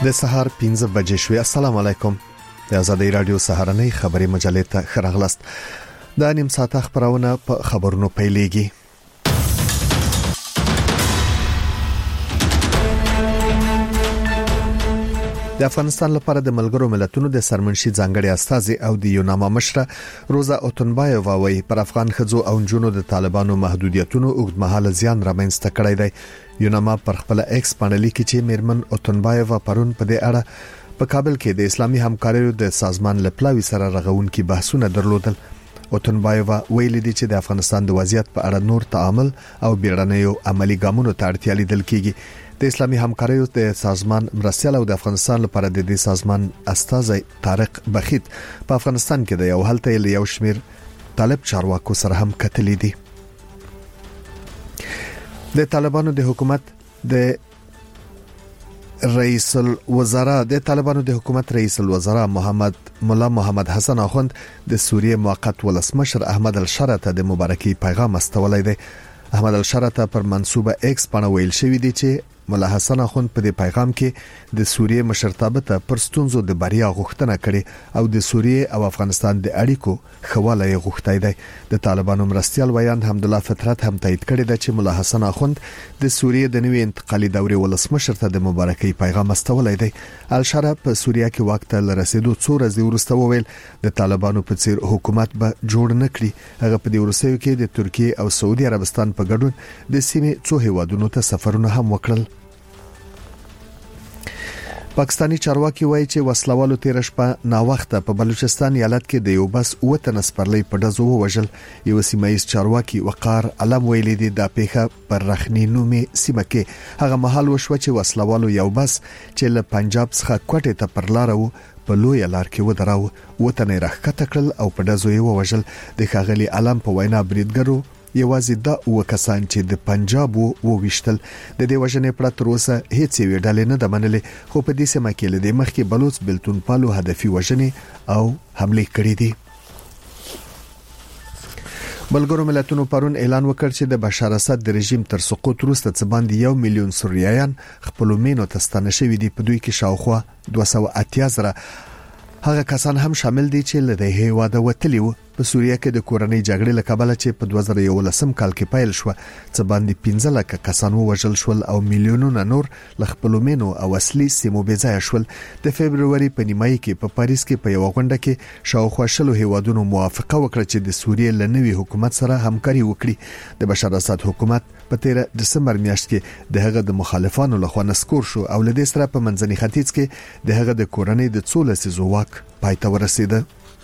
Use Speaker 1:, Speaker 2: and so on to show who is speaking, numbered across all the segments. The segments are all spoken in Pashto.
Speaker 1: د سهار 15 بجې شوې. السلام علیکم. د آزادۍ رادیو سهارنۍ خبري مجلې ته خراغلست. د نیم ساعت خبرونه په خبرونو پیلېږي. د افغانستان لپاره د ملګرو ملتونو د سرمنشي ځانګړي استازي او د یوناما مشره روزا اوتنبایووا وایي پر افغان خځو او جنونو د طالبانو محدودیتونو اوږدمهاله زیان رامنځته کړی دی. یوناما پر خپل ایکس باندې لیکي چې میرمن اوتنبایووا پرون په دې اړه په کابل کې د اسلامي همکاریو د سازمان لپلاوي سره رغونکي بحثونه درلودل. اوتنبایووا ویلي دي چې د افغانستان د وضعیت په اړه نور تعامل او بیړنیو عملی ګامونو ته اړتیا لیدل کیږي. د اسلامي همکاریو د سازمان مرستیال او د افغانستان لپاره د دې سازمان استازي طارق بخیت په افغانستان کې د یو هلته یو شمیر طالب چارواکو سره هم کتلې دي. د طالبانو د حکومت رئیس الوزراء مولا محمد حسن اخوند د سوریه موقت ولسمشر احمد الشره ته د مبارکي پیغام استولای دی. احمد الشره ته پر منسوبه ایکس باندې ویل شوی دی چې مولا حسن اخوند په دې پیغام کې د سوریه مشرتابه ته پر ستونزو د بریا غوښتنه کړې او د سوریه او افغانستان د اړیکو خواله یې غوښتای دی. د طالبانو مرستیال ویان حمدالله فطرت هم تایید کړی دی چې مولا حسن اخوند د سوریه د نوې انتقالي دورې ولسمشر ته د مبارکي پیغام استولای دی. الشره په سوریه کې وخت ته رسیدو څو ورځې وروسته وویل د طالبانو په څیر حکومت به جوړ نه کړي. هغه په دې وروستیو کې د ترکیه او سعودي عربستان په ګډون د سیمې څو هیوادونو ته سفرونه هم وکړل. پاکستانی چارواکي وایي چې وسلوالو تیر شپه نا وخته په بلوچستان ایالت کې د یو بس وطن سپرلۍ په ډزو ووژل. یو سیمایي چارواکي وقار علم ویلي دی د پیښه پر رخنی نومي سیمه کې هغه محل وشو چې وسلوالو یو بس چې له پنجاب څخه کوټه ته پر لار وو په لوی لار کې ودراو وطن راخته کړل او په ډزو یې ووژل. د ښاغلي علم په وینا بریدګرو یوازې دا وکسان چې د پنجاب وو وشتل. د دې وژنې پر تر اوسه هیڅ یو ډلې نه د منلې، خو په دې سیمه کې له مخکې بلوچ بلتون پالو هدفي وژنې او حمله کړې دي. ملګرو ملتونو پرون اعلان وکړ چې د بشار اسد د رژیم تر سقوط وروسته څه باندې 1 میلیون سوریایان خپل مینو ته ستنه شوي دي. په دوی کې شاوخوا 280,000 هغه کسان هم شامل دي چې له دې هیواده وتلي وو. په سوریه کې د کورنۍ جګړې له کبله چې په 2011 کال کې پیل شو څه باندې 15 لک کسان وژل شول او میلیونونه نور ل خپل مینو او اصلي سیمو بې ځای شول. د فبرवरी په نیمایي کې په پاریس کې په یو غونډه کې شاوخوا شلو هیوادونو موافقه وکړه چې د سوریه له نوي حکومت سره همکاري وکړي. د بشار اسد حکومت په 13 دسمبر میاشت کې دغه د مخالفانو لخوا نسکور شو او له دې سره په منځني ختیځ کې دغه د کورنۍ د 14 زواک پایته ورسیده.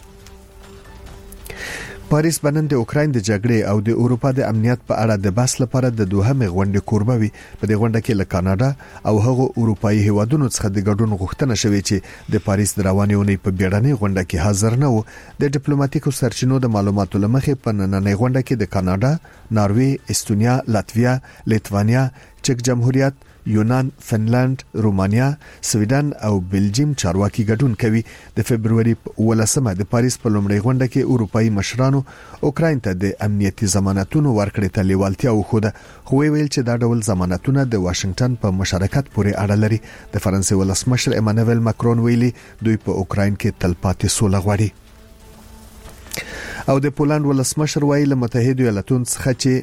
Speaker 1: پاریس بنن د اوکراین د جګړې او د اروپا د امنیت په اړه د بحث لپاره د دوهمې غونډې کوربه وي. په دې غونډه کې له کاناډا او هغو اروپایي هیوادونو څخه د ګډون غوښتنه شوې چې د پاریس د روانې اونۍ په بیړنۍ غونډه کې حاضر نه وو. د ډیپلوماټیکو سرچینو د معلوماتو لمخې په نننۍ غونډه کې د کاناډا، ناروې، استونیا، لاتویا، لیتوانیا، چک جمهوریت، یونان، فنلند، رومانیا، سویډن او بلجیم چارواکي ګډون کوي. د فبرवरी 18 د پاریس په لومړۍ غونډه کې اروپایي مشرانو اوکراین ته د امنیتي ضمانتونو ورکړې ته لیوالتیا وښوده، خو ویل چې دا ډول ضمانتونه د واشنگټن په مشارکت پورې اړه لري. د فرانسې ولسمشر ایمانوئل ماکرون ویلي دوی په اوکراین کې تلپاتې سوله غواړي. او د پولند ولسمشر ویلي له متحده ایالاتونو څخه چې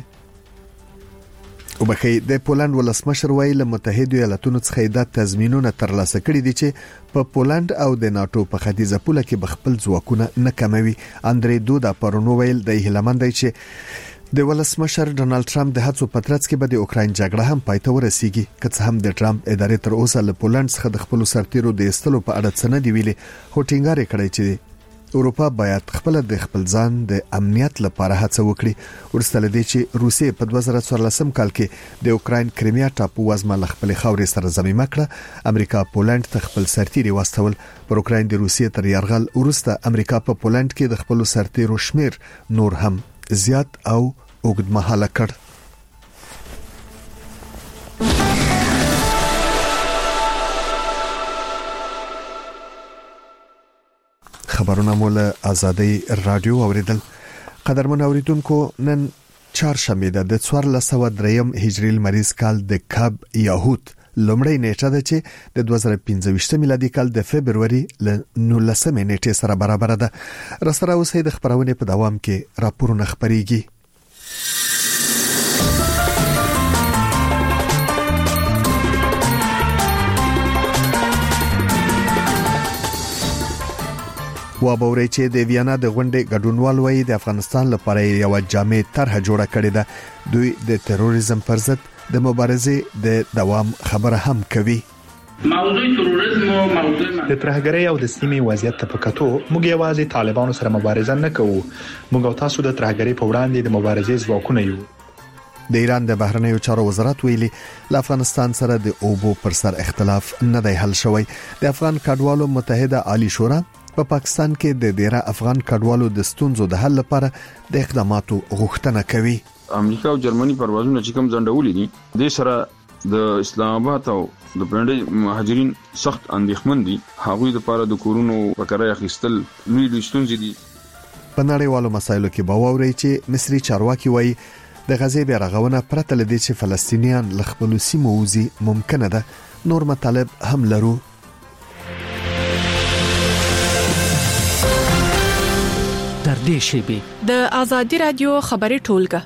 Speaker 1: د پولند ولسمشر ویلي متحده ایالاتونو څخه د تضمینونو ترلاسه کړي دي چې په پولند او د ناتو په ختیځه پوله کې بخپل ځواکونه نه کموي. اندرې دودا پرونو ویل د هیلمند دی چې د ولسمشر ډونالد ټرمپ د هڅو په ترڅ کې به د اوکراین جګړه هم پای ته ورسیږي. که څه هم د ټرمپ ادارې تر اوسه له پولند څخه د خپل سرتیرو د استلو په اړه څه نه دی ویلي، خو ټینګار کړی چې اروپا باید خپل د خپل ځان د امنیت لپاره هڅه وکړي. ورسته لدی چې روسیه په 2014 کال کې د اوکراین کریمیا ټاپو وزمه ل خپل خاورې سره ضمیمه کړه. امریکا پولند ته خپل سرتیري واستول. پر اوکراین د روسیه تر یرغل ورسته امریکا په پولند کې د خپل سرتیرو شمیر نور هم زیات او اوږدمهاله کړ. خبرونه مول آزادۍ رادیو اوریدل. قدرمن اوریدونکو، نن چهارشنبه د 1403 هجری لمریز کال د کب یاهوت لومړی نیټه ده چې د 2015 میلادي کال د فبرवरी ل 19 نیټې سره برابر ده. رسره اوسې د خبرونه په دوام کې راپورونه خبريږي. وابوري چې د ویانا د غونډې ګډونوال وایي د افغانستان لپاره یو جامع طرح جوړه کړې ده. دوی د تروریزم پر ضد د مبارزې د دوام خبره هم کوي.
Speaker 2: موضوع تروریزم او موضوع
Speaker 3: د ترهګرۍ او د سیمې وضعیت ته پکاتو موږ یوازې طالبانو سره مبارزه نه کوو، موږ او تاسو د ترهګرۍ په وړاندې د مبارزې ځواکونه یو.
Speaker 1: د ایران د بهرنیو چارو وزارت ویلي ل افغانستان سره د اوبو پر سر اختلاف نه دی حل شوی. د افغان کډوالو متحده عالی شورا په پاکستان کې د ډیره افغان کډوالو د ستونزو د حل لپاره د اقداماتو غوښتنه کوي.
Speaker 4: امریکا او جرمني پروازونه چې کوم ځنډولې دي د سره د اسلام آباد او د برانډي مهاجرین سخت اندېښمن دي. هغوی لپاره د کورونو پکړه اخیستل لوی ستونزې دي.
Speaker 1: په نړیوالو مسایلو کې باوري چې مصري چارواکي وایي د غزې بیرغونه پرته لدی چې فلسطینیان له خپل سیمو وځي ممکنه ده. نور مطالب هم لرو.
Speaker 5: در دې شیبه د ازادي رادیو خبري ټولګه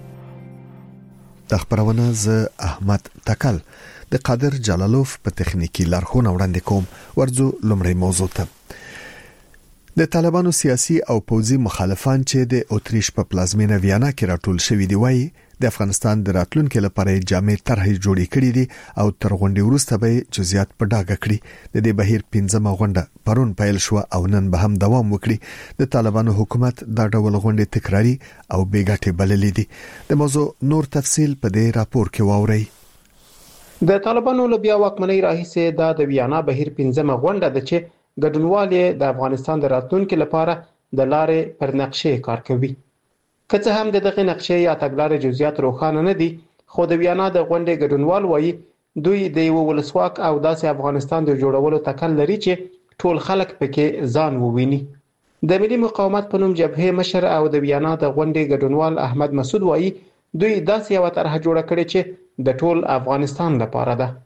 Speaker 1: د خبرونه ز احمد تکل د قادر جلالوف په تخنیکی لارښوونه وړاندې کوم. ورځو لومړی موضوع ته د طالبانو سیاسي او پوځي مخالفان چې د اوتریش په پلازمینه ویانا کې راټول شوي دي وایي د افغانستان د راتلونکو لپاره جامع طرح جوړې کړې دي او تر غونډې وروسته به جزئیات په ډاګه کړي. د دې بهیر 15مه غونډه پرون پیل شو او نن به هم دوام وکړي. د طالبانو حکومت دا ډول غونډې تکراری او بیګټې بللې دي. د موضوع نور تفصیل په دې راپور کې واورئ.
Speaker 6: د طالبانو له بیا واکمنۍ راهیسې د ویانا بهیر 15مه غونډه ده چې ګډونوال د افغانستان د راتلونکو لپاره د لارې پر نقشې کار کوي. که څه هم دغه نقشې یا تګلارې جزئیات روښانه نه دي، خو د ویانا د غونډې ګډونوال وایي دوی د یو ولسواک او داسې افغانستان د جوړولو تکل لري چې ټول خلک پکې ځان وویني. د ملي مقاومت په نوم جبهه مشر او د ویانا د غونډې ګډونوال احمد مسعود وایي دوی داسې یو طرح جوړه کړې چې د ټول افغانستان لپاره ده.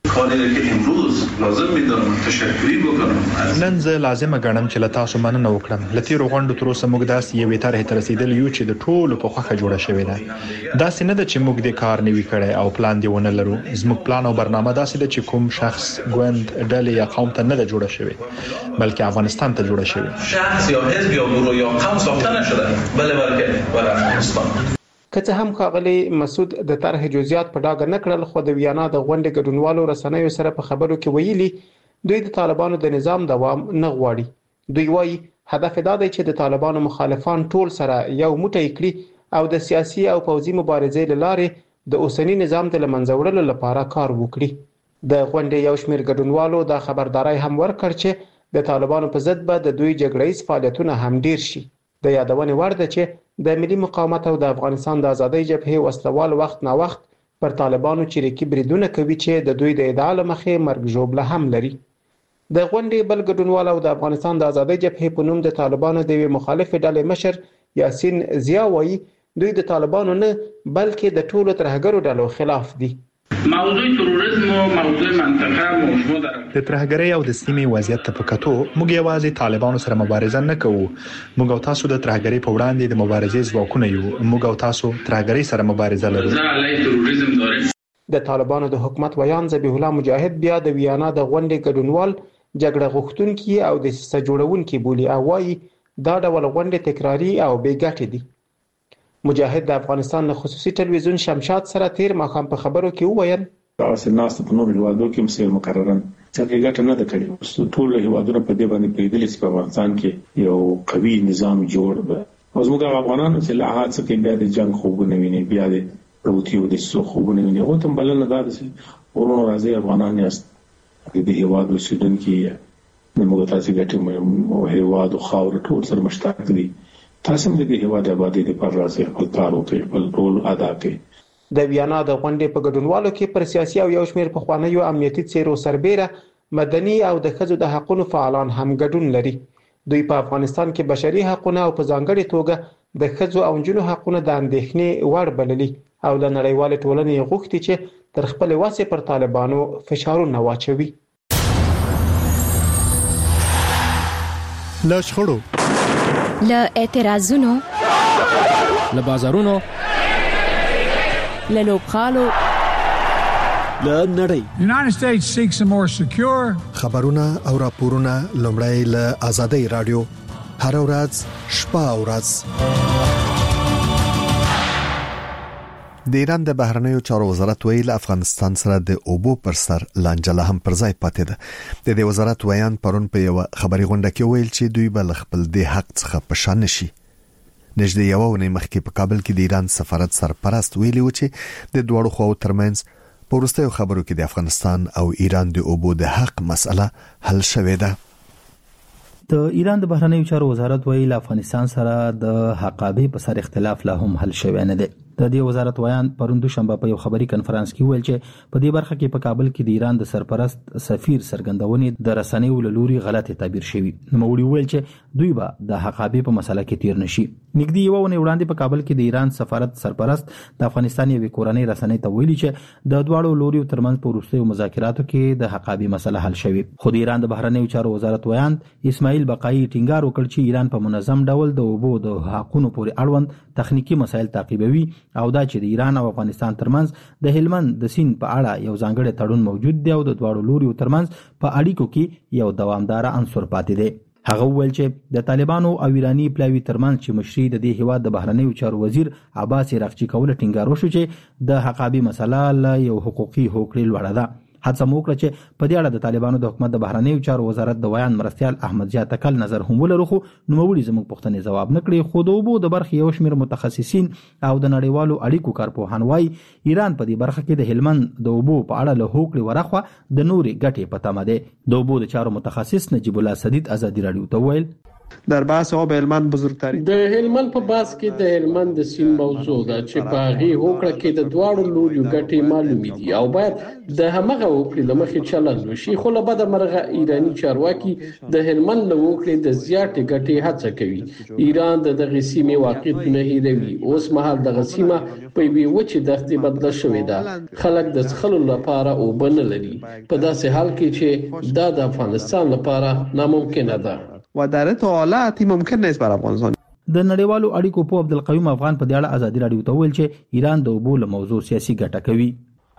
Speaker 3: نن زه لازمه ګڼم چې له تاسو مننه وکړم. لته روغوندو تر اوسه موږ داسې یوې طرحې ته رسیدل یو چې د ټولو په خوخه جوړه شوې ده. داسې نه ده چې موږ د کار نیوي کړي او پلان دی ونه لرو. زموږ پلان او برنامه داسې ده چې کوم شخص ګوند ډلې یا قوم ته نه ده جوړه شوې، بلکې افغانستان ته جوړه شوې.
Speaker 7: شخص یا حزب یا گروه یا قوم ساخته نشده، بلکې برای افغانستان.
Speaker 6: که څه هم ښاغلی مسعود د طرح جزئیات په ډاګه نه کړل، خو د ویانا د غونډې ګډونوالو رسنیو سره په خبرو کې ویلي دوی د طالبانو د نظام دوام نه غواړي. دوی وایي هدف دا دی چې د طالبانو مخالفان ټول سره یو موټی کړي او د سیاسي او پوځي مبارزې لاره د اوسنی نظام د لمنځه وړلو لپاره کار وکړي. د غونډې یو شمېر ګډونوالو دا خبرداري هم ورکړ چې د طالبانو په ضد به د دوی جګړه‌یز فعالیتونه هم ډیر شي. د یادونې وړ ده چې د ملي مقاومت او د افغانستان د ازادۍ جبهې وسلوال وخت نا وخت پر طالبانو چریکي بریدونه کوي چې د دوی د ادعا لمخې مرګ ژوبله هم لري. د غونډې بل ګډونوال او د افغانستان د ازادۍ جبهې په نوم د طالبانو د مخالف ډلې مشر یاسین ضیا وایي دوی د طالبانو نه بلکې د ټولو ترهګرو ډلو خلاف دي.
Speaker 2: موضوع تروریزم او موضوع منطقه موضوع ده.
Speaker 3: د ترهګرۍ او د سیمې وضعیت ته پکاتو موږ یوازې طالبانو سره مبارزه نه کوو، موږ او تاسو د ترهګرۍ په وړاندې د مبارزې ځواکونه یو. موږ او تاسو ترهګرۍ سره مبارزه لرو.
Speaker 6: د طالبانو د حکومت ویان ذبیح الله مجاهد بیا د ویانا د غونډې ګډونوال جګړه غوښتونکي او د سیاسي جوړونکي بولی او وایي دا ډول غونډې تکراری او بې ګټې دي. مجاهد د افغانستان خصوصي ټلویزیون شمشاد سره تیر ماښام په خبرو کې وویل
Speaker 8: تاسو ناس په نور هیوادو کې مسیر مقررن چې ګټه نه ده کړې. ټول هیوادونه په دې باندې پیدل چې په افغانستان کې یو قوي نظام جوړ به او زموږ افغانانو چې له هغه څخه بیا د جنگ خوبونه ویني، بیا د پروتیو د سو خوبونه ویني. او تم بلنه ده چې ورونو راځي افغانان یاست د هیواد اوسیدونکو نه موږ تاسو ګټه مو هیواد او خاور ټول سره مشترک دي. تاسو هم د هیواد آبادی لپاره راځي خپل کار وکړي، خپل رول ادا کړي.
Speaker 6: د ویانا د غونډې په ګډونوالو کې پر سیاسي او یو شمېر پخوانیو امنیتي څیرو سربېره مدني او د ښځو د حقوقو فعالان هم ګډون لري. دوی په افغانستان کې بشري حقوقونه او په ځانګړي توګه د ښځو او نجونو حقوقونه د اندېښنې وړ بللي او د نړیوال ټولنې غوښتي چې تر خپل واسه پر طالبانو فشارونه واچوي.
Speaker 1: له شخړو،
Speaker 9: له اعتراضونو،
Speaker 5: له بازارونو، له لوبخالو،
Speaker 1: له نړۍ.
Speaker 10: United States seeks a more secure.
Speaker 1: خبرونه او راپورونه لومړی له آزادۍ رادیو هر ورځ شپه او ورځ. د ایران د بهرنیو چارو وزارت ویل افغانستان سره د اوبو پر سر لانجه هم پر ځای پاتې ده. د دې وزارت ویان پرون په یو خبري غونډه کې ویل چې دوی بل خپل د حق څخه پشان نشي. نږدې یو ونې مخکې په کابل کې د ایران سفارت سرپرست ویلي و چې د دوړو خواو ترمنځ په وروستیو خبرو کې د افغانستان او ایران د اوبو د حق مسله حل شوې ده.
Speaker 11: د ایران د بهرنیو چارو وزارت ویل افغانستان سره د حقابې په سر اختلاف لا هم حل شوی نه دی. د دې وزارت ویان پرون دوشنبه په یو خبري کانفرنس کې ویل چې په دې برخه کې په کابل کې د ایران د سرپرست سفیر سرګندونې د رسنیو له لوري غلطه تعبیر شوی. نوموړي ویل چې دوی به د حقابې په مسله کې تیر نشي. نږدې یو ونه وړاندې په کابل کې د ایران سفارت سرپرست د افغانستان یو کورنۍ رسنۍ ته ویلي چې د دواړو لوري ترمنځ په وروستیو مذاکراتو کې د حقابې مسله حل شوی. خو د ایران د بهرنیو چارو وزارت ویان اسماعیل بقایي ټینګار وکړ چې ایران په منظم ډول د اوبو د حقونو پورې اړوند تخنیکی مسایل تعقیبوي او دا چې د ایران او افغانستان ترمنځ د هلمند د سیند په اړه یو ځانګړی تړون موجود دی او د دواړو لوري ترمنځ په اړیکو کې یو دوامدار عنصر پاتې دی. هغه ویل چې د طالبانو او ایرانی پلاوی ترمنځ چې مشري د دې هیواد د بهرنیو چارو وزیر عباس رغچی کول ټینګار وشو چې د حقابې مسله له یو حقوقي هوکړې لوړه ده. حادثه موکړه چې په دې اړه د طالبانو د حکومت د بهرنیو چارو وزارت د ویان مرستيال احمد زیات تکل نظر هم ولرو خو نوموړي زموږ پوښتنې جواب نکړي. خو د اوبو د برخې یو شمېر متخصصین او د نړیوالو اړیکو کارپوهان وايي ایران په دې برخه کې د هلمند د اوبو په اړه له هوکړې ورخوا د نوري ګټې پته مده. د اوبو د چارو متخصص نجیب الله سدید ازادي رادیو ته ویل
Speaker 6: در بحث آب هلمند بزرگترین
Speaker 12: د هلمند په بحث کې د هلمند د سیند موضوع ده چې په هغه هوکړه کې د دواړو لوري ګټې معلومې دي او باید د همغه هوکړې لمخې چلند وشي. خو له بده مرغه ایرانی چارواکي د هلمند له هوکړې د زیاتې ګټې هڅه کوي. ایران دغه سیمې واقعیت نه هیروي. اوس مهال دغه سیمه په وی وچه دښتې بدله شوې ده. خلک د څښلو لپاره اوبه نه لري په داسې حال کې چې دا د افغانستان لپاره ناممکنه ده
Speaker 6: و در این حالت ممکن نیست بر افغانستان.
Speaker 11: د نړیوالو اړیکو په عبدالقیوم افغان په دې اړه ازادي رادیو ته ویل چې ایران د اوبو له موضوع سیاسي ګټه کوي.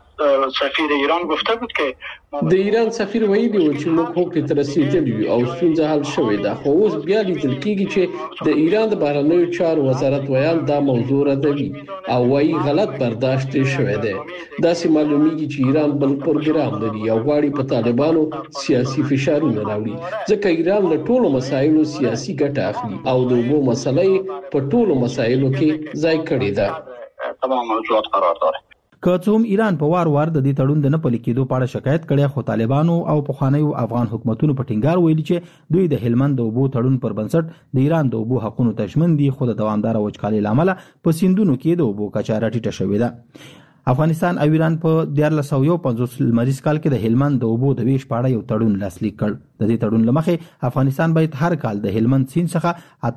Speaker 12: سفیر ایران گفته بود که د ایران سفیر ویلي و چې موږ هوکړې ته رسیدلی او ستونزه حل شوې ده. خو اوس بیا لیدل کېږي چې د ایران د بهرنیو چارو وزارت ویان دا موضوع ردوي او وايي غلط برداشت شوی دی. داسې معلومیږي چې ایران بل پروګرام لري او غواړي په طالبانو سیاسي فشارونه راوړي ځکه ایران له ټولو مسایلو سیاسي ګټه اخلي او د اوبو مسلې په ټولو مسایلو کې ځای کړی ده. تمام موضوعات قرار داره.
Speaker 11: که څوم ایران په وار وار د دې تړون د نه پلي کېدو په اړه شکایت کړي خو طالبانو او پخوانیو افغان حکومتونو په ټینګار ویلي چې دوی د هلمند د اوبو تړون پر بنسټ د ایران د اوبو حقونو ته ژمن دي. خو د دوامدار وچکالۍ لامل په سیندونو کې د اوبو کچه راټیټه شوې ده. افغانستان او ایران په 1951 لمریز کال کې د هلمند د اوبو د ویش په اړه یو تړون لاسلیک کړ. د دې تړون لمخې افغانستان باید هر کال د هلمند سیند څخه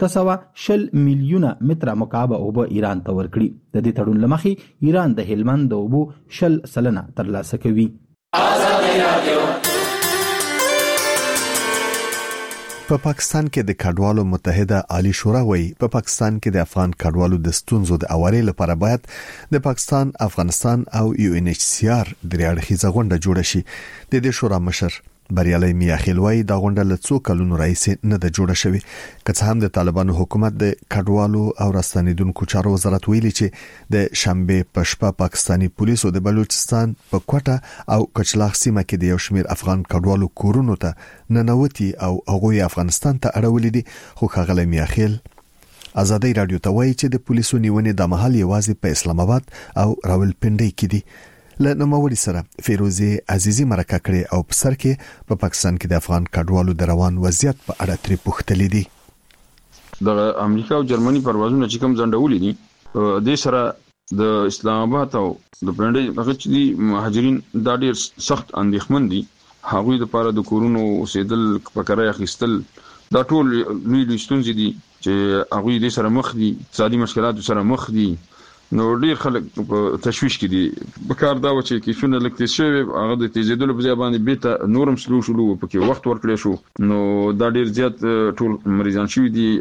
Speaker 11: 820 میلیونه متره مکعب اوبه ایران ته ورکړي. د دې تړون لمخې ایران د هلمند د اوبو 0% ترلاسه کوي.
Speaker 1: په پاکستان کې د کډوالو متحده عالی شورا وایي په پاکستان کې د افغان کډوالو د ستونزو د اوري لپاره باید د پاکستان، افغانستان او UNHCR درې اړخیزه غونډه جوړه شي. د دې شورا مشر بریالي میاخیل وایي دا غونډه له څو کلونو راځي نه د جوړه شوی. که څه هم د طالبانو حکومت د کډوالو او راستنیدونکو چارو وزارت ویلي چې د شنبه په شپه پاکستانی پولیسو د بلوچستان په کوټه او کچلاغ سیمه کې د یو شمېر افغان کډوالو کورونو ته ننوتي او هغوی افغانستان ته اړولې دي. خو ښاغلی میاخیل ازادي رادیو ته وایي چې د پولیسو نیونې د محل یوازې په اسلام آباد او راولپنډي کې دي. له نوموړي سره فیروزي عزیزی مرکه کړې او په سر کې په پاکستان کې د افغان کډوالو د روان وضعیت په اړه ترې پوښتلې دي.
Speaker 4: د امریکا او جرمني پروازونه چې کوم ځنډولې دي د سره د اسلام آباد او د پنډي هغه چې دي مهاجرین دا ډېر سخت اندېښمن دي. هغوی د لپاره د کورونو اوسېدل په کرای اخیستل دا ټول لوی ستونزې دي چې هغوی د سره مخ دي، اقتصادي مشکلات سره مخ دي نو ډیر خلک په تشويش کې دي په کار دا و چې کیسونه لکه شوی هغه د تیزیدلو په ځای باندې بیت نورم سلو شلو په کې وخت ورکړی شو نو دا ډیر زیات ټول مریضان شوی دي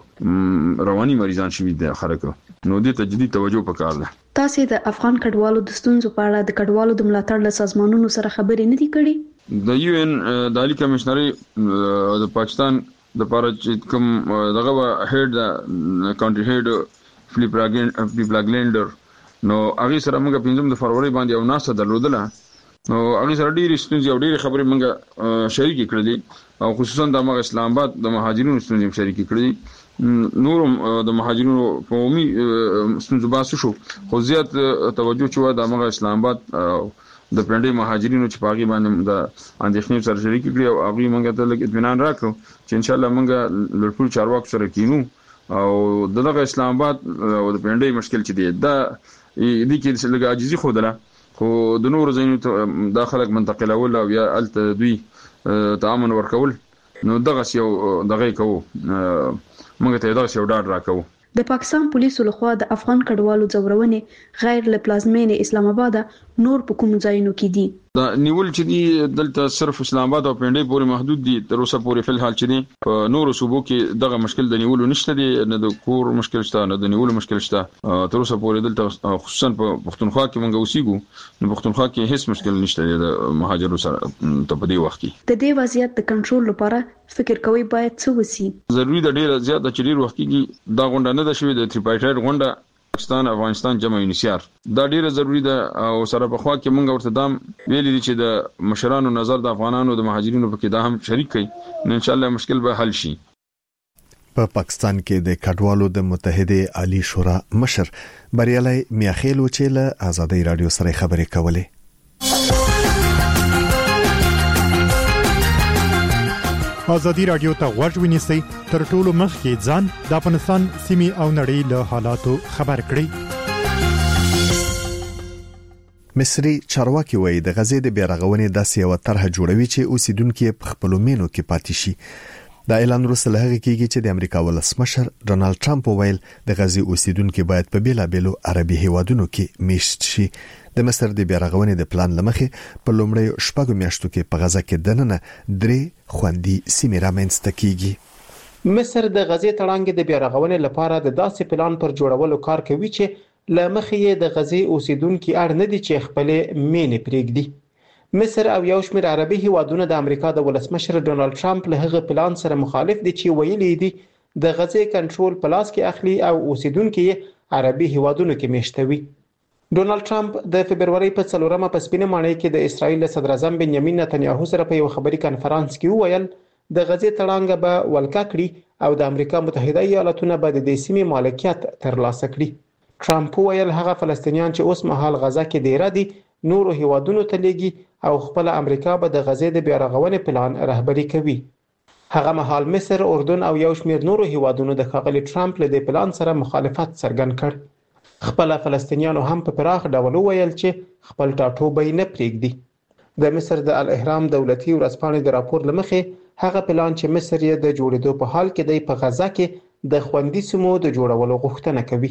Speaker 4: رواني مریضان شوی دي خلک نو دې ته جدي توجه وکړه.
Speaker 13: تاسو د افغان کډوالو د ستونزو په اړه د کډوالو د ملاتړ له سازمانونو سره خبرې نه دي کړې؟
Speaker 4: د یو ان د عالی کمشنري د پاکستان د لپاره چې کوم دغه هډ کانټری هډ فلیپ لاګلینډر نو هغه سره موږ 5 د فروری باندې یو ناسه درلودله نو هغه سره ډېری ستونزې او ډېری خبرې موږ شریک کړې او خصوصا د اسلام آباد د مهاجرینو ستونزې شریک کړې نورم د مهاجرینو قومي ستونزې باسو شو خو زیات توجه شو د اسلام آباد د پندې مهاجرینو چې پاګي باندې د اندېښنې سره شریک کړي او هغه موږ ته لږ اطمینان راکړو چې ان شاء الله موږ لړپول چارواکو سره کینو او دغه اسلام آباد او د پندې مشکل چې دی دا دې کې لږ عاجزي خوده خو د نور زینو داخلك منتقلول او یا الت دوی تعامل ورکول نو دغه یو دغه کو موږ ته دغه یو ډاډ راکو.
Speaker 13: د پاکستان پولیسو لخوا د افغان کډوالو ځورونې غیر له پلازمینې اسلام آباد نور په کوم ځایونو کې دي؟
Speaker 4: دا نیول چې دی دلته صرف اسلام آباد او پنډي پورې محدود دي تر اوسه پورې فل حال چې دی په نورو صوبو کې دغه مشکل د نیولو نشته دی نه د کور مشکل شته نه د نیولو مشکل شته تر اوسه پورې دلته خصوصا په پښتونخوا کې مونږ اوسېګو نو پښتونخوا کې هیڅ مشکل نشته دی د مهاجرو سره ته په دې وخت کې
Speaker 13: د دې وضعیت د کنټرول لپاره فکر کوي باید څه وسی.
Speaker 4: ضروری د ډیر زیات د چیر وخت کې دا غونډه نه ده شوې د تریپایټایډ غونډه پاکستان افغانستان جمع یونیسیار دا ډیره ضروری ده او سره په خوا کې مونږ ورته دام ویلي دي چې د مشرانو نظر د افغانانو د مهاجرینو په کې دا هم شریک کړي ان شاء الله مشکل به حل شي.
Speaker 1: په پاکستان کې د کډوالو د متحده عالی شورا مشر بریالي میاخیل چې له آزادۍ رادیو سره خبرې کولې.
Speaker 14: آزادی رادیو ته غوږ ونیسئ تر ټولو مخکې ځان د افغانستان سیمې او نړۍ له حالاتو خبر کړئ.
Speaker 1: مصری چارواکي وایي د غزې د بیرغونې داسې یو طرح جوړوي چې اوسیدونکو په خپل مینو کې پاتې شي. دا اعلان وروسته له هغه کېږي چې د امریکا ولسمشر ډونالد ټرمپ ویل د غزې اوسیدونکو باید په بیلابېلو عربي هیوادونو کې میشت شي. د مصر د بیرغونې د پلان لمخې په لومړی شپږ میاشتو کې په غزه کې دننه درې خوندي سیمې رامنځته کیږي.
Speaker 6: مصر د غزې تړانګې د بیرغونې لپاره د داسې پلان پر جوړولو کار کوي چې لمخې یې د غزې اوسیدونکو اړ نه دي چې خپل مینې پرېږدي. مصر او یو شمېر عربي هیوادونه د امریکا د ولسمشر ډونالد ټرمپ له هغه پلان سره مخالف دي چې ویلي دي د غزې کنټرول په لاس کې اخلي او اوسیدونکو یې عربي هیوادونو کې میشتوي. ډونالد ټرمپ د فبرवरी په 4مه په سپینه ماڼۍ کې د اسرایل صدر اعظم بنیامین نتنیاهو سره په یو خبري کانفرنس کې وویل د غزې تړانګه به ولکه کړي او د امریکا متحده ایالاتونو به د دې سیمې مالکیت ترلاسه کړي. ټرمپ ویل هغه فلسطینیان چې اوس مهال غزه کې ډیر دي نورو هیوادونو ته لېږي او خپل امریکا به د غزې د بیرغونې پلان رهبری کوي. هغه مهال مصر، اردن او یو شمېر نورو هیوادونو د ښاغلي ټرمپ له دې پلان سره مخالفت څرګند کړ. خپل فلسطینیانو هم په پراخ ډول ویل چې خپل ټاټوبی نه پرېږدي. د مصر د الاهرام دولتي ورځپاڼې د راپور لمخې هغه پلان چې مصر یې د جوړېدو په حال کې دی په غزه کې د خوندي سیمو د جوړولو غوښتنه کوي.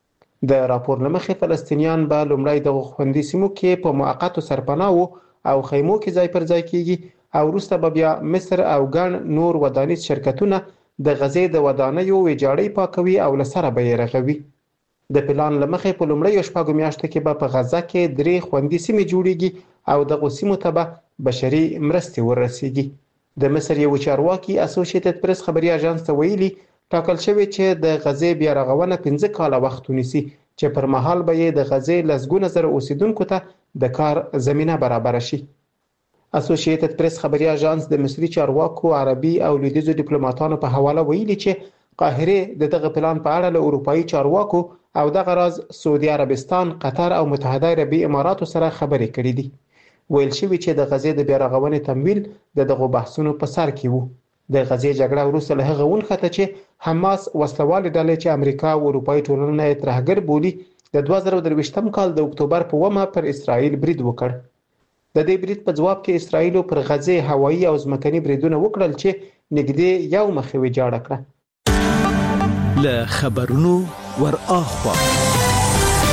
Speaker 6: د راپور لمخې فلسطینیان به لومړی د خوندي سیمو کې په موقتو سرپناه او خیمو کې ځای پر ځای کیږي او وروسته به بیا مصر او ګڼ نور ودانیز شرکتونه د غزې د ودانیو ویجاړۍ پاکوي او لسره به یې رغوي. د پلان لمخې په لومړی شپږ میاشتو کې به په غزه کې درې خوندي سیمې جوړیږي او دغه سیمو ته به بشري مرستې ورسیږي. د مصر یو چارواکي اسوسییټډ پریس خبري اژانس ته ویلي ټاکل شوی چې د غزې بیرغونه 15 کاله وخت ونیسي چې پر مهال به یې د غزې لسګونه زره اوسیدونکو ته د کار زمينه برابر شي. اسوسییټډ پریس خبري اژانس د مصري چارواکو عربي او لویدیځو ډیپلوماټانو په حواله ویلي چې قاهره د دغه پلان په اړه له اروپאי چارواکو او دغه راز سعودي عربستان، قطر او متحده عربي اماراتو سره خبرې کړې دي. ویل شوی چې د غزې د بیرغونې تمویل دغه بحثونو په سر کې وو. د غزې جګړه وروسته له هغه ونخته چې حماس وسلوال ډلې چې امریکا او اروپאי ټولنه یې ترهګر بولي د 2023م کال د اکتوبر په 1 پر اسرائیل برید وکړ. د دې برید په جواب کې اسرائیل پر غزې هوایي او ځمکني بریدونه وکړل چې نږدې یو مخه ویجاړ کړه.
Speaker 15: له خبرونو ور اخوا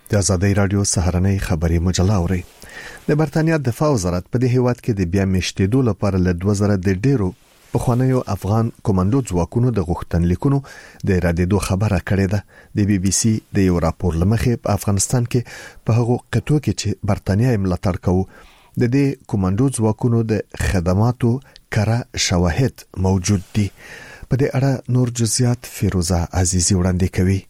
Speaker 1: د آزادۍ رادیو سهارنۍ خبري مجله اوري. د برتانیا دفاع وزارت په دې هیواد کې د بیا میشتېدو لپاره له 2000 د ډیرو پخوانیو افغان کمانډو ځواکونو د غوښتنلیکونو د ردیدو خبره کړې ده. د بي بي سي د یو راپور لمخې په افغانستان کې په هغو قطو کې چې برتانیا یې ملاتړ کوي د دې کمانډو ځواکونو د خدماتو کره شواهد موجود دي. په دې اړه نور جزئیات فیروزه عزیزی وړاندې کوي.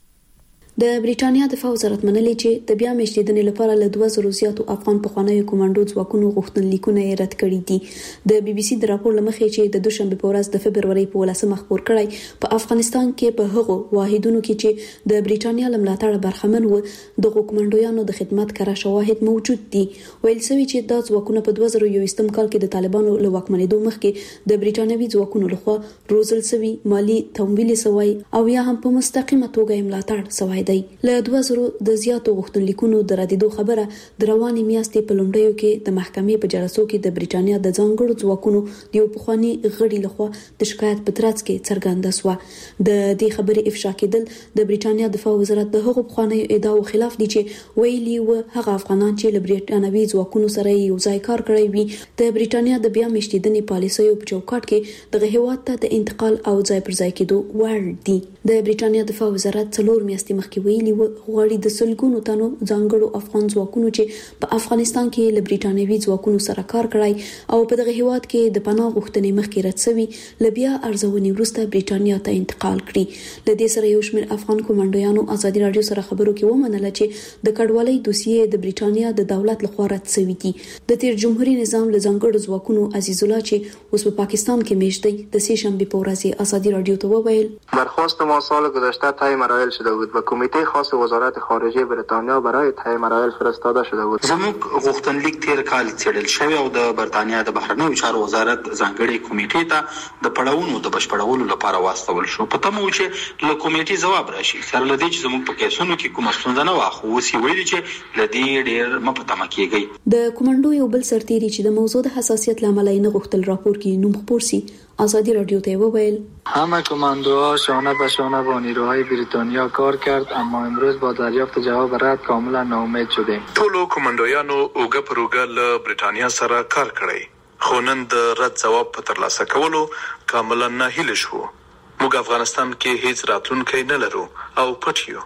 Speaker 13: د بریټانیا دفاع وزارت منلي چې د بیا میشتېدنې لپاره له 2000 زیاتو افغان پخوانیو کمانډو ځواکونو غوښتنلیکونه یې رد کړي دي. د بي بي سي د راپور لمخې چې د دوشنبه په ورځ د فبرवरी په 18 خبر کړی په افغانستان کې په هغو واحدونو کې چې د بریټانیا لملاتړ برخمن و د کمانډویانو د خدمات کره شواهد موجود دي. ویل شوی چې د ځواکونو په 2021 کال کې د طالبانو له واکمنېدو مخکې د بریټانیوي ځواکونو لخوا روزل شوی مالی تمویل شوی او یا هم په مستقیمه توګه ملاتړ شوی له 2000 د زیاتو غوښتنلیکونو د ردیدو خبره د رواني میاشتې په لومړیو کې د محکمې په جلسو کې د بریټانیا د ځانګړو ځواکونو د یو پخوانی غړي لخوا د شکایت په ترڅ کې څرګنده شوه. د دې خبرې افشا کېدل د بریټانیا دفاع وزارت د هغو پخوانیو ادعاو خلاف دي چې ویلي و هغه افغانان چې له بریټانوي ځواکونو سره یو ځای کار کړی وي د بریټانیا د بیا میشتېدنې پالیسیو په چوکاټ کې د هیواد ته د انتقال او ځای پر ځای کېدو وړ دي. د بریټانیا دفاع وزارت 4 میاشتې مخکې ویلي و غواړي د سلګونو تنو ځانګړو افغان ځواکونو چې په افغانستان کې له بریټانیوي ځواکونو سره کار کړی او په دغه هیواد کې د پناه غوښتنې مخکې رد شوی ل بیا ارزونې وروسته بریټانیا ته انتقال کړي. ل دې سره یو شمېر افغان کمانډویانو آزادي رادیو سره خبرو کې ومنله چې د کډوالۍ دوسیې د بریټانیا د دولت لخوا رد شوی دي. د تیر جمهوریت نظام له ځانګړو ځواکونو عزیز الله چې اوس په پاکستان کې میشت دی د سه شنبه په ورځ آزادی رادیو ته وویل
Speaker 15: درخواست ما سال گذشته طی مراحل شده بود و کمیته خاص وزارت خارجه بریتانیا برای طی مراحل فرستاده شده بود.
Speaker 16: زموږ غوښتنلیک تیر کال څېړل شوی او د برتانیا د بهرنیو چارو وزارت ځانګړي کمیټې ته د پړاوونو د بشپړولو لپاره واستول شو. په تمه و چې له کمیټې ځواب راشي. سره له دې چې زموږ په کیسونو کې کومه ستونزه نه وه خو اوس یې ویلي چې له دې ډېر مه په تمه کېږئ.
Speaker 13: د کمانډو یو بل سرتیري چې د موضوع د حساسیت له امله نه غوښتل راپور کې نوم خپور سي آزادی رادیو ته وویل
Speaker 17: همه کماندوها شانه به شانه با نیروهای بریتانیا کار کرد اما امروز با دریافت جواب رد کاملا ناامید شدیم.
Speaker 18: ټولو کماندویانو اوګه پر اوګه له بریتانیا سره کار کړی خو نن د رد جواب په ترلاسه کولو کاملا ناهیله شو. موږ افغانستان کې هیڅ راتلونکی نه لرو او پټ یو.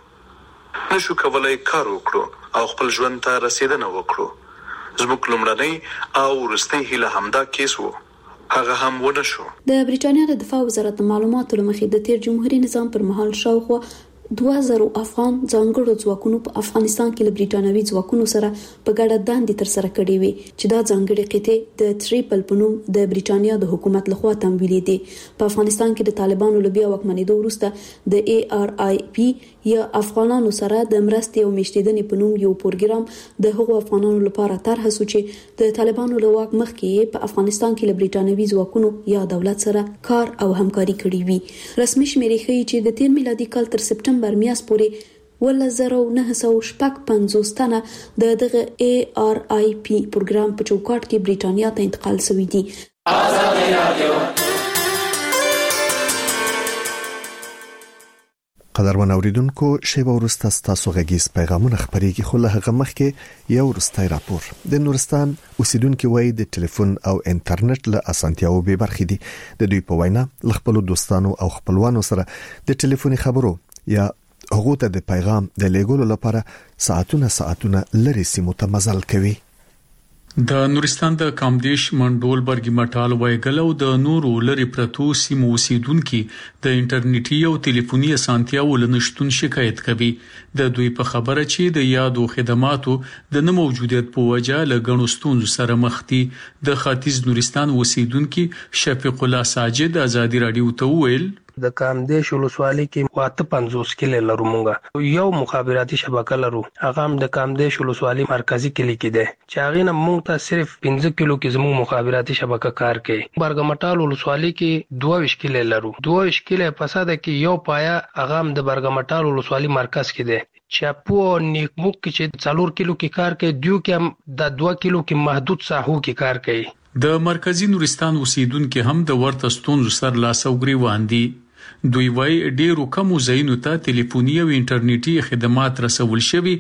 Speaker 18: نشو کولای کار وکړو او خپل ژوند ته رسیدنه وکړو. زموږ لومړنۍ او وروستۍ هیله همدا کیس وو. هغه هم ونه شو.
Speaker 13: د بریټانیا د دفاع وزارت معلوماتو لمخې د تیر جمهوریت نظام پر مهال شاوخوا 2000 افغان ځانګړو ځواکونو په افغانستان کې له بریټانوي ځواکونو سره په ګډه دندې تر سره کړې وي چې دا ځانګړي قطعې د ټریپل په نوم د بریټانیا د حکومت لخوا تمویلې دي. په افغانستان کې د طالبانو له بیا واکمنېدو وروسته د ARIP یا افغانانو سره د مرستې او میشتېدنې په نوم یو پروګرام د هغو افغانانو لپاره طرح شو چې د طالبانو له واک مخکې په افغانستان کې له بریټانوي ځواکونو یا دولت سره کار او همکاري کړې وي. رسمي شمیرې ښیي چې د تیر میلادي کال تر سپټمبر میاشت پورې 1955 تنه د دغه ARIP پروګرام په چوکاټ کې بریټانیا ته انتقال شوی دي. آزادي رادیو
Speaker 1: قدرمن اوریدونکو شیبه ورسته ستاسو غږیز پیغامونه خبرېږي خو له هغه مخکې یو وروستی راپور. د نورستان اوسیدونکو وایي د ټلیفون او انټرنیټ له اسانتیاو به برخې دي. د دوی په وینا له خپل دوستانو او خپلوانو سره د ټلیفوني خبرو یا هغه ته د پیغام د لیږلو لپاره ساعتونه لري سیمو ته مزل کوي.
Speaker 19: د نورستان د کامدیش منډول برګی مټال وایګل او د نورو لری پرتو سیمو اوسیدونکو د انټرنیټي او ټلیفوني اسانتیاو لنشتون شکایت کوي. د دوی په خبره چې د یادو خدماتو د نه موجودیت په وجه له غنو ستونزو سره مخ دي. د ختیځ نورستان اوسیدونکو شفیق الله ساجد آزادی رادیو ته ویل
Speaker 20: د کامدیش ولسوالۍ کې 50 کلی لرو مونږه یو مخابراتي شبکه لرو هغه هم د کامدیش ولسوالۍ مرکزی کلی کې ده چې هغه نه مونږ ته صرف 15 کیلو کې زموږ مخابراتي شبکه کار کوي. برګمټال ولسوالۍ کې 22 کلی لرو 22 کلی په ساده کې یو پایا هغه هم د برګمټال ولسوالۍ مرکز کې ده. چاپو نیکموک کې 4 کیلو کې کار کوي دیو کې هم د 2 کیلو کې محدود ساحو کې کار کوي.
Speaker 19: د مرکزی نورستان اوسیدونکو هم د ورته ستونزو سره لاس او ګریوان دي. دوی وايي ډیرو کم ځایونو ته ټلیفوني او انټرنیټي خدمات رسول شوي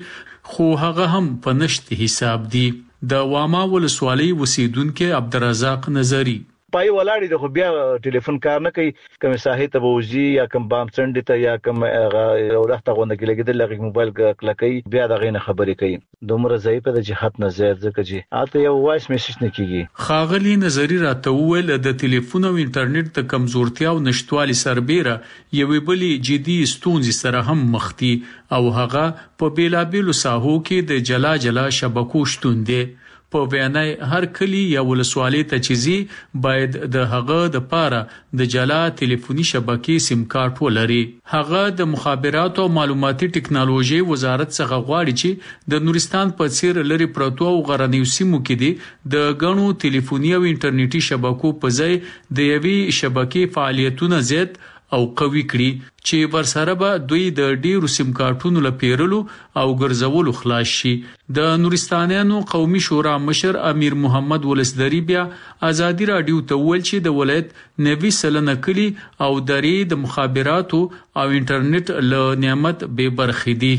Speaker 19: خو هغه هم په نشته حساب دی. د واما ولسوالۍ اوسیدونکو عبدالرزاق نظری
Speaker 21: پای ولاړی د خو بیا ټلیفون کار نه کوي، کوم ساحې ته ووزي یا کوم بام څنډه ته یا کوم ولخت غونډه کې لګیدل لغه موبایل کلکې بیا د غینه خبرې کوي. دومره ضعیف د جهات نظر ځکه چې اته یو وایس میسج نه کیږي.
Speaker 19: خاغلی نظری راته ویل د ټلیفون او انټرنیټ د کمزورتیا او نشټوالي سربېره یوې بلې جدي ستونزې سره هم مخ دي او هغه په بیلابیلو ساحو کې د جلا شبکو شتون دي. په بیانای هر کلی یا ولسوالۍ ته چیزي باید د هغه د پاره د جلا ټلیفوني شبکې سیم کارت ولري. هغه د مخابرات او معلوماتي ټکنالوژي وزارت څخه غواړي چې د نورستان په څیر لري پروتو او غرنیو سیمو کې دي د غنو ټلیفوني او انټرنیټي شبکو په ځای د یوي شبکې فعالیتونه زیات او قوي کړي چې ورسره به دوی د ډیرو سیم کارتونو لپیرلو او ګرځولو خلاص شي. د نورستانیانو قومي شورا مشر امیر محمد ولسدری بیا ازادي رادیو ته ویل چې د ولایت 90% کلی او درې د مخابراتو او انټرنیټ له نعمت به برخې دي.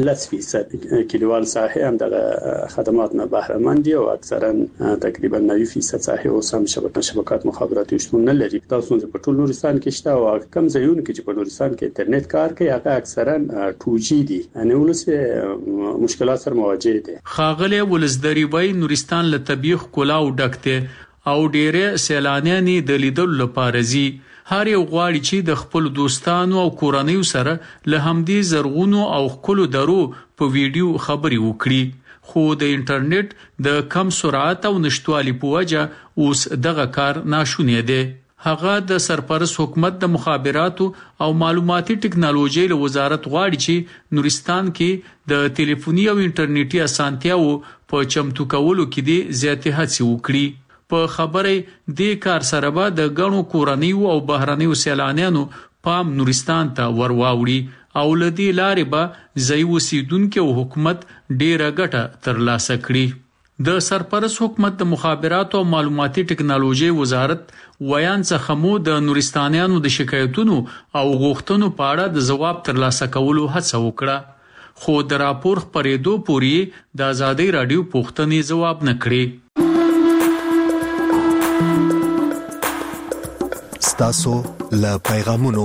Speaker 22: 10% کلیوال ساحه هم د خدمات نه بهره مند دي او اکثرا تقریبا 90% ساحه اوس هم شبکات مخابراتي شتون نه لري. تاسو په ټول نورستان کې شته او کم ځایونه کې چې په نورستان کې انټرنیټ کار کوي هغه اکثرا 2G دي، یعنی ولسه مشکلات سره مواجه دي.
Speaker 19: خاغلی ولسدری وای نورستان له طبيخ کلاو ډکته او ډېره سیلانیان د لیدلو لپاره زی. هر یو غواړي چې د خپل دوستانو او کورنیو سره له همدې زرغونو او خپل درو په ویډیو خبري وکړي. خو د انټرنیټ د کم سرعت او نشټوالي په وجه اوس دغه کار ناشونی دی. هغه د سرپرست حکومت د مخابراتو او معلوماتي ټکنالوژي له وزارت غواړي چې نورستان کې د ټلیفوني او انټرنیټي اسانتیاو په چمتو کولو کې دي زیاتې هڅې وکړي. په خبره د کار سره به د غنو کورنیو او بهرنیو سیلانیانو پام نورستان ته ورواوړي او لدی لارې به ځای اوسیدونکو او حکومت ډیره ګټه ترلاسه کړي. د سرپرست حکومت د مخابراتو او معلوماتي ټکنالوژي وزارت ویان څخه مو د نورستانیانو د شکایتونو او غوښتنو په اړه د جواب ترلاسه کولو هڅه وکړه، خو د راپور خپرېدو پورې د آزادۍ رادیو پوښتنې جواب نه کړې.
Speaker 1: ستاسو له پیغامونو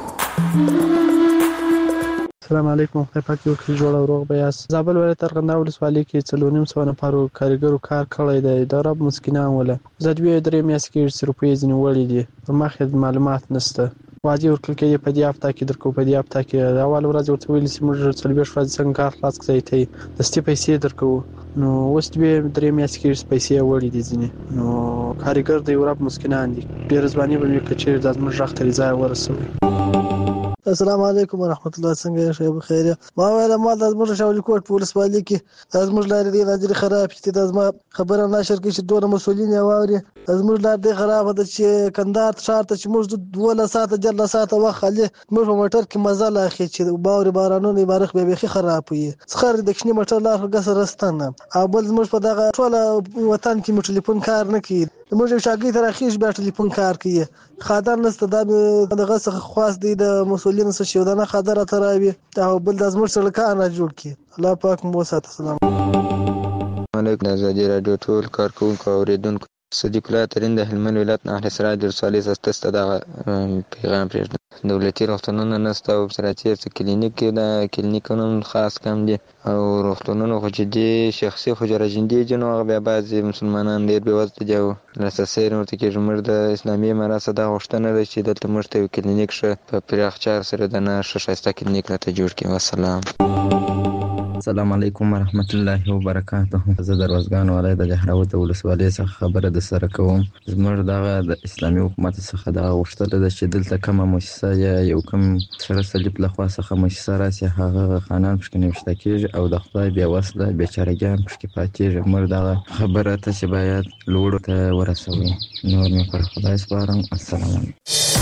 Speaker 23: السلام علیکم. خدای پاک یو کې جوړ او روغ بیاس. زابل ولایت ارغنداو ولسوالۍ کې 4.5 نفرو کارګرو کار کړی دی. د رب مسکینان ولا زدوی درې میاشتې کې روپۍ ځنی وړي دي. په مخه معلومات نشته. واجی ورکل کې په دې هفته کې درکو په دې هفته کې اول ورځ ورته ویل چې موږ څلور ورځې څنګه کار خلاص کړی ته د ستې پیسې درکو. نو اوس دې درې میاشتې کې پیسې وړي دي ځنی. نو کارګر دی رب مسکینان دي. ډیر ځواني به کچیر د زموږ رخت ځای ورسوي.
Speaker 24: السلام علیکم ورحمت الله. څنګه شې بخیر؟ ما ویل ما د زموږ شاولي کوټ په ولسوالۍ کې زموږ لارې دی راځي خراب چې د زما خبره نشر کې چې دوه مسولین یاوري زموږ لار دی خراب ده چې کندهار شهر ته چې موږ 12 ساعته جلا ساعته وخت علي موږ په موټر کې مزه لا اخی چې باور بارانونه بارخ به بخي خراب وي څخه د کښنی موټر لار غس رستنه او بل زموږ په دغه ټول وطن کې موږ ټلیفون کار نه کوي. موږ شاګي تر اخیش به ټلیفون کار کوي. خادر نست دغه څخه خاص دی د مسولین څخه شو دنه خادر تراوي او بل د زموږ سره کار نه جوړ کی. الله پاک مو ساتي. السلام
Speaker 25: علیکم. آزادي رادیو ټول کارکونکو اوریدونکو صدیق الله ترين د هلمند ولایت نه اهل سراج رسالي سست د پیغام پرېږد. دولتي روغتونونه نسته او سراتي کلینیک د کلینیکونو خاص کم دي او روغتونونو خو جدي شخصي حجره جندي جنو بیا بعضي مسلمانان ډیر به وځي جو لاسه ورته کې جمهور د اسلامي مراسم د غوښتنه لري چې دلته مرته کلینیک شه په پراخچار سره د نه شایسته کلینیک راته جوړ کړي. والسلام.
Speaker 26: السلام علیکم ورحمت الله وبرکاته. زه دروازګان ولایت د جهراوت ولسوالۍ څخه خبره د سره کوم. زموږ د اسلامي حکومت څخه دا غوښتنه ده چې دلته کومه مؤسسه یا یو کوم سره صلیب له خوا څخه مؤسسه راسي هغه خانان پښکې نوشته کیږي او د خدای بیا وسله بیچارهګان پښکې پاتېږي. موږ دا خبره ته چې باید لوړو ته ورسوي. نور مې پر خدای سپارم. السلام علیکم.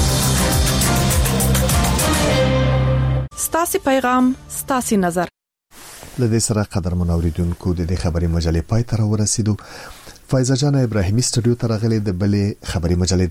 Speaker 5: ستاسو پیغام ستاسو نظر.
Speaker 1: لدې سره قدر منوریدونکو د دې خبري مجلې پای ته ورسېدو. فایزه جان ابراهیمي سټوډیو ته راغلي د بلې خبري مجلې